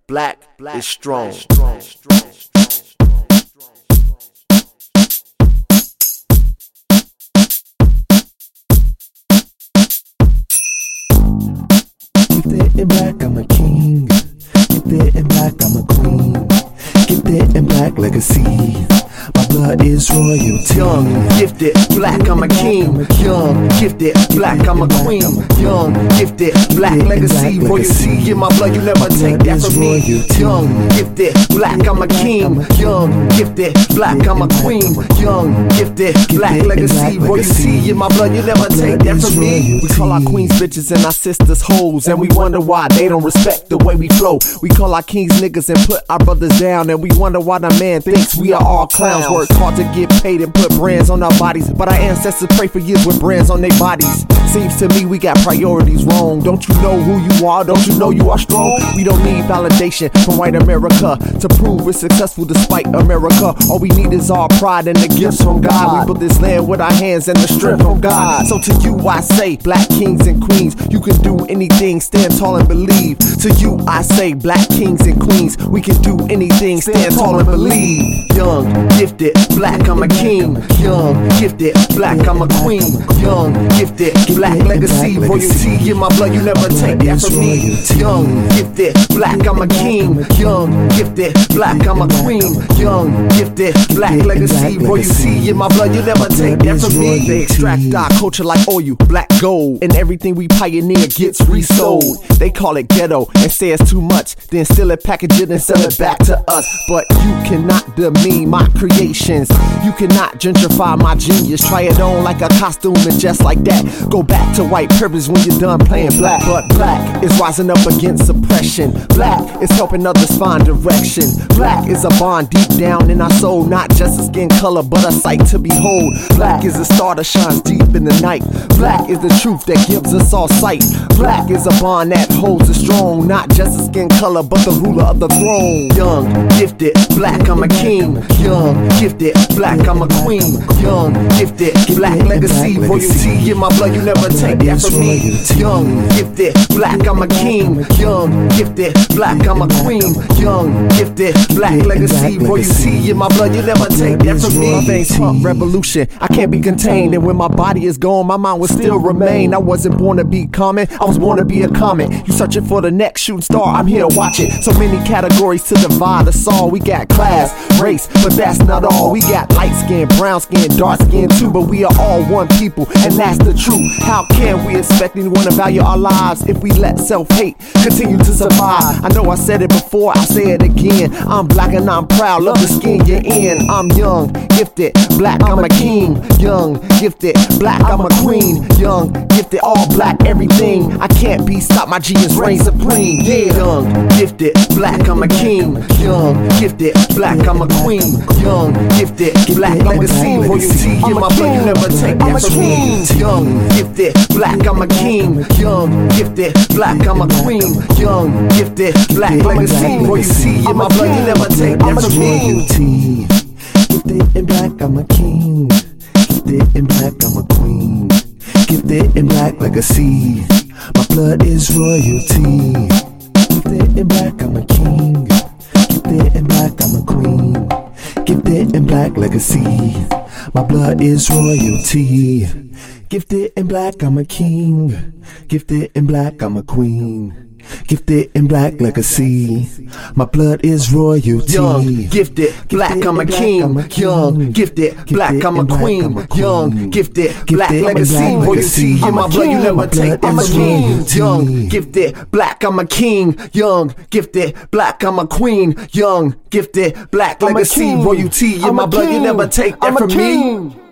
black is strong. Gifted in black, I'm a king. Gifted in black, I'm a queen. Gifted in black legacy. My blood is royalty. Young, gifted, black, I'm a king. Young, gifted, black, I'm a queen. Young, gifted, black legacy. Royalty in my blood, you never take that from me. Young, gifted, black, I'm a king. Young, gifted, black, I'm a queen. Young, gifted, black legacy. Royalty in my blood, you never take that from me. We call our queens bitches and our sisters hoes, and we wonder why they don't respect the way we flow. We call our kings niggas and put our brothers down, and we wonder why the man thinks we are all clowns. Work hard to get paid and put brands on our bodies, but our ancestors pray for years with brands on their bodies. Seems to me we got priorities wrong. Don't you know who you are? Don't you know you are strong? We don't need validation from white America to prove we're successful despite America. All we need is our pride and the gifts from God. We built this land with our hands and the strength from God. So to you I say, black kings and queens, you can do anything, stand tall and believe. To you I say, black kings and queens, we can do anything, stand tall and believe. Young, gifted, black, I'm a king. Young, gifted, black, I'm a queen. Young, gifted, black legacy. Royalty in my blood, you never take that from me. Young, gifted, black, I'm a king. Young, gifted, black, I'm a queen. Young, gifted, black legacy. Royalty in my blood, you never take that from me. They extract our culture like oil, black gold, and everything we pioneer gets resold. They call it ghetto and say it's too much, then steal it, package it, and sell it back to us. But you cannot demean my creations. You cannot gentrify my genius. Try it on like a costume and just like that go back to white privilege when you're done playing black. But black is rising up against suppression. Black is helping others find direction. Black is a bond deep down in our soul, not just a skin color but a sight to behold. Black is a star that shines deep in the night. Black is the truth that gives us all sight. Black is a bond that holds us strong, not just a skin color but the ruler of the throne. Young, gifted, black, I'm a king. Young, gifted, black, I'm a queen. Young, gifted, black legacy. Royalty in my blood, you never take that from me. Young, gifted, black, I'm a king. Young, gifted, black, I'm a queen. Young, gifted, black legacy. Royalty in my blood, you never take that from me. My veins pump revolution, I can't be contained, and when my body is gone, my mind will still remain. I wasn't born to be common, I was born to be a comet. You searching for the next shooting star, I'm here watching. So many categories to divide us all. We got class, race, but that's not all. We got light skin, brown skin, dark skin too, but we are all one people, and that's the truth. How can we expect anyone to value our lives if we let self-hate continue to survive? I know I said it before, I'll say it again. I'm black and I'm proud, love the skin you're in. I'm young, gifted, black, I'm a king. Young, gifted, black, I'm a queen. Young, gifted, all black, everything. I can't be stopped, my genius reigns supreme. Yeah. Young, gifted, black, I'm a king. Young, gifted, black, I'm a queen. Young, gifted, black legacy. Royalty in my blood, you never take that from me. Young, gifted, black, I'm a king. Young, gifted, black, I'm a queen. Young, gifted, black legacy. Royalty in my blood, you never take that from me. Gifted in black, I'm a king. Gifted in black, I'm a queen. Gifted in black legacy. My blood is royalty. Gifted in black, I'm a king. Gifted in black, I'm a queen. Gifted in black legacy. My blood is royalty. Gifted in black, I'm a king. Gifted in black, I'm a queen. Gifted in black legacy. My blood is royalty. Young, gifted, black, I'm a king. Young, gifted, black, I'm a queen. Young, gifted, black legacy. Royalty in my blood, you never take that from me. Young, gifted, black, I'm a king. Young, gifted, black, I'm a queen. Young, gifted, black legacy. Royalty in my blood, you never take that from me.